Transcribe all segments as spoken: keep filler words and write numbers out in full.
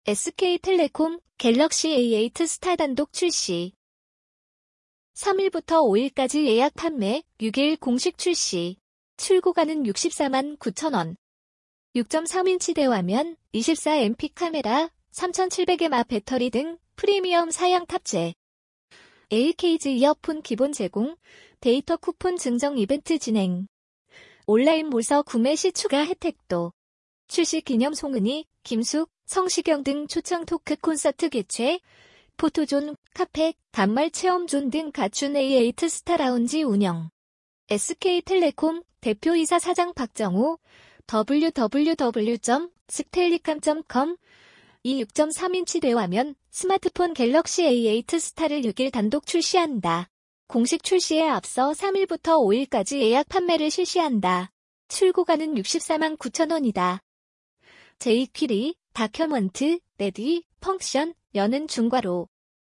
에스케이텔레콤 갤럭시 에이 에이트 스타 단독 출시. 삼 일부터 오 일까지 예약 판매, 육 일 공식 출시. 출고가는 육십사만 구천 원. 육 점 삼 인치 대화면, 이십사 엠피 카메라, 삼천칠백 엠아 배터리 등 프리미엄 사양 탑재. 에이케이지 이어폰 기본 제공, 데이터 쿠폰 증정 이벤트 진행. 온라인 몰서 구매 시 추가 혜택도. 출시 기념 송은이, 김숙, 성시경 등 초청 토크 콘서트 개최, 포토존, 카페, 단말 체험존 등 갖춘 에이 에이트 스타 라운지 운영. 에스케이텔레콤 대표이사 사장 박정우, 더블유 더블유 더블유 점 스텔리캄 점 컴. 이 육 점 삼 인치 대화면 스마트폰 갤럭시 에이 에이트 스타를 육 일 단독 출시한다. 공식 출시에 앞서 삼 일부터 오 일까지 예약 판매를 실시한다. 출고가는 육십사만 구천 원이다. 제이퀴리, 다큐먼트, 레디, 펑션, 여는 중괄호.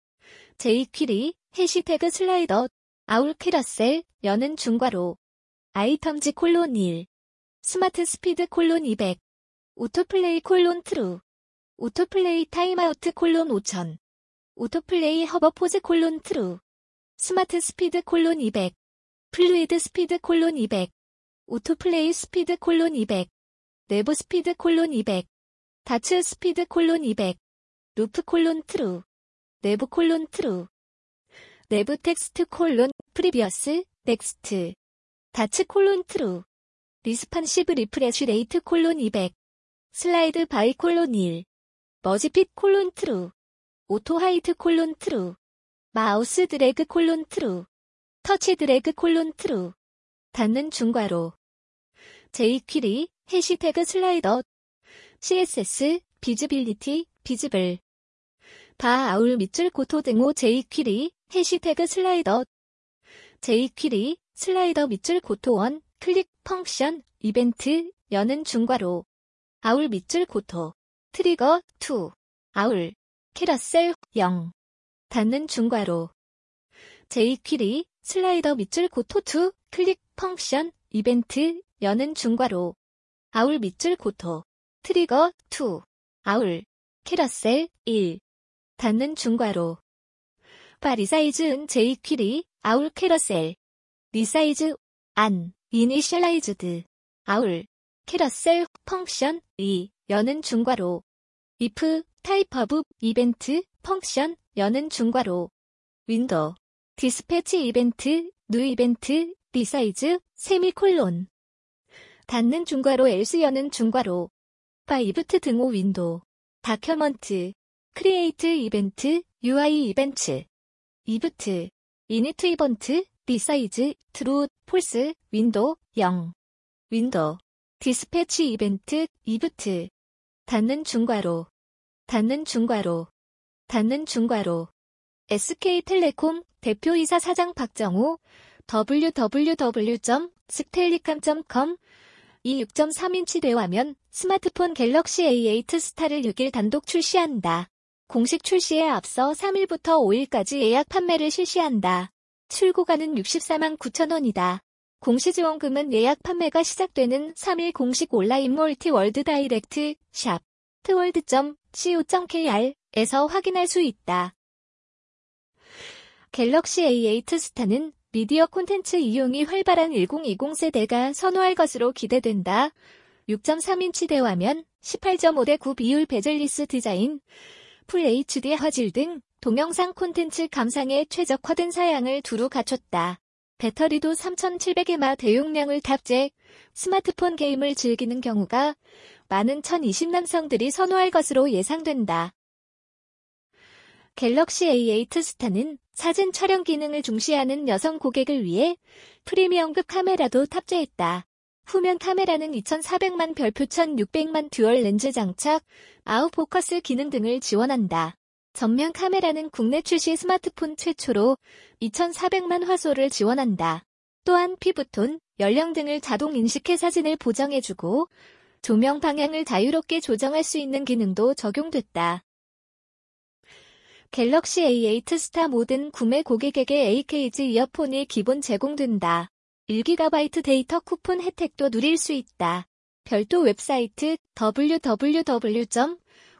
제이퀴리, 해시태그 슬라이더, 아울 캐러셀, 여는 중괄호. 아이텀즈 콜론 일. 스마트 스피드 콜론 이백. 오토플레이 콜론 트루. 오토플레이 타임아우트 콜론 오천. 오토플레이 허버포즈 콜론 트루. 스마트 스피드 콜론 이백. 플루이드 스피드 콜론 이백. 오토플레이 스피드 콜론 이백. 내부 스피드 콜론 이백. 다츠 스피드 콜론 이백. 루프 콜론 트루. 내부 콜론 트루. 내부 텍스트 콜론 프리비어스 넥스트. 다츠 콜론 트루. 리스판시브 리프레쉬 레이트 콜론 이백. 슬라이드 바이 콜론 일. 머지핏 콜론 트루. 오토 하이트 콜론 트루. 마우스 드래그 콜론 트루. 터치 드래그 콜론 트루. 닫는 중괄호. 제이퀴리, 해시태그 슬라이더. 씨에스에스, 비즈빌리티, 비즈블. 바 아울 밑줄 고토 등호 제이퀴리, 해시태그 슬라이더. 제이퀴리, 슬라이더 밑줄 고토 원, 클릭, 펑션, 이벤트, 여는 중괄호. 아울 밑줄 고토. 트리거, 이. 아울. 캐러셀, 영. 닫는 중괄호. 제이퀴리, 슬라이더 밑줄 고토 이, 클릭, 펑션, 이벤트, 여는 중괄호. 아울 밑줄 고토. 트리거, 이. 아울. 캐러셀, 일. 닫는 중괄호. 바 리사이즈은 제이퀴리, 아울 캐러셀. 리사이즈, 안, 이니셜라이즈드. 아울. 캐러셀, 펑션, 이, 여는 중괄호. if, 타입 오브, 이벤트, 펑션, 여는 중괄호. 윈도우. 디스패치 이벤트, 뉴 이벤트, 리사이즈, 세미콜론. 닫는 중괄호 else 여는 중괄호. 바 이브트 등호 윈도우. 다큐먼트. 크리에이트 이벤트, 유아이 이벤트. 이브트. 이니트 이번트, 리사이즈, 트루, 폴스, 윈도우, 영. 윈도우. 디스패치 이벤트, 이브트. 닫는 중괄호. 닫는 중괄호. 닫는 중괄호. 에스케이텔레콤 대표이사 사장 박정우, 더블유 더블유 더블유 점 스텔리캄 점 컴. 이 육 점 삼 인치 대화면 스마트폰 갤럭시 에이 에이트 스타를 육 일 단독 출시한다. 공식 출시에 앞서 삼 일부터 오 일까지 예약 판매를 실시한다. 출고가는 육십사만 구천 원이다. 공시지원금은 예약 판매가 시작되는 삼 일 공식 온라인 멀티 월드 다이렉트 샵 트월드 점 씨오 점 케이알에서 확인할 수 있다. 갤럭시 에이 에이트 스타는 미디어 콘텐츠 이용이 활발한 천이십 세대가 선호할 것으로 기대된다. 육 점 삼 인치 대화면, 십팔 점 오 대 구 비율 베젤리스 디자인, 풀 에이치디 화질 등 동영상 콘텐츠 감상에 최적화된 사양을 두루 갖췄다. 배터리도 삼천칠백 엠아 대용량을 탑재, 스마트폰 게임을 즐기는 경우가 많은 천이십 남성들이 선호할 것으로 예상된다. 갤럭시 에이 에이트 스타는 사진 촬영 기능을 중시하는 여성 고객을 위해 프리미엄급 카메라도 탑재했다. 후면 카메라는 이천사백만 별표 천육백만 듀얼 렌즈 장착, 아웃포커스 기능 등을 지원한다. 전면 카메라는 국내 출시 스마트폰 최초로 이천사백만 화소를 지원한다. 또한 피부톤, 연령 등을 자동 인식해 사진을 보정해주고 조명 방향을 자유롭게 조정할 수 있는 기능도 적용됐다. 갤럭시 에이 에이트 스타 모든 구매 고객에게 에이케이지 이어폰이 기본 제공된다. 일 기가바이트 데이터 쿠폰 혜택도 누릴 수 있다. 별도 웹사이트 더블유 더블유 더블유 점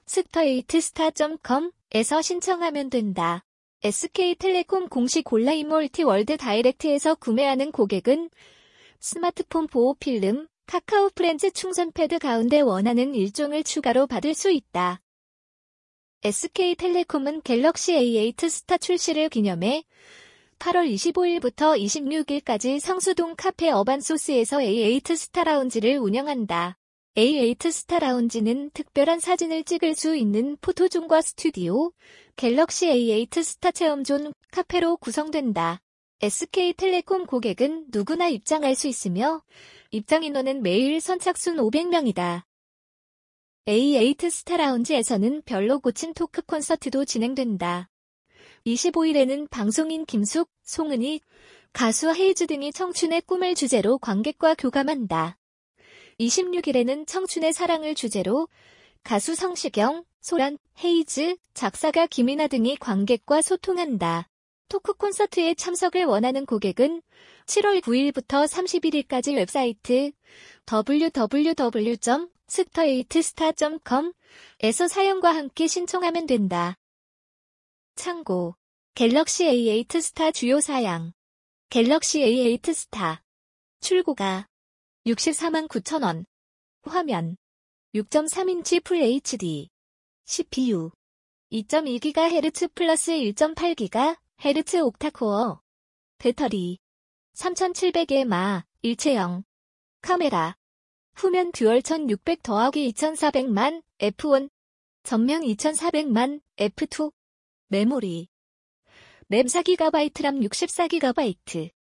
스타에이트스타 닷 컴에서 신청하면 된다. 에스케이텔레콤 공식 온라인 멀티월드 다이렉트에서 구매하는 고객은 스마트폰 보호필름, 카카오 프렌즈 충전 패드 가운데 원하는 일종을 추가로 받을 수 있다. 에스케이텔레콤은 갤럭시 에이 에이트 스타 출시를 기념해 팔월 이십오일부터 이십육일까지 성수동 카페 어반소스에서 에이 에이트 스타 라운지를 운영한다. 에이 에이트 스타 라운지는 특별한 사진을 찍을 수 있는 포토존과 스튜디오, 갤럭시 에이 에이트 스타 체험존, 카페로 구성된다. 에스케이텔레콤 고객은 누구나 입장할 수 있으며 입장 인원은 매일 선착순 오백 명이다. 에이 에이트 스타 라운지에서는 별로 고친 토크 콘서트도 진행된다. 이십오일에는 방송인 김숙, 송은이, 가수 헤이즈 등이 청춘의 꿈을 주제로 관객과 교감한다. 이십육일에는 청춘의 사랑을 주제로 가수 성시경, 소란, 헤이즈, 작사가 김이나 등이 관객과 소통한다. 토크 콘서트에 참석을 원하는 고객은 칠월 구일부터 삼십일일까지 웹사이트 더블유 더블유 더블유 점 스타에이트스타 닷 컴에서 사연과 함께 신청하면 된다. 참고 갤럭시 에이 에이트 스타 주요 사양 갤럭시 에이 에이트 스타 출고가 육십사만 구천 원 화면 육 점 삼 인치 풀 에이치디 씨피유 이 점 이 기가헤르츠 플러스 일 점 팔 기가헤르츠 옥타코어 배터리 삼천칠백의 마 일체형 카메라 후면 듀얼 천육백 더하기 이천사백만 에프 원 전면 이천사백만 에프 투 메모리 램 사 기가바이트 람 육십사 기가바이트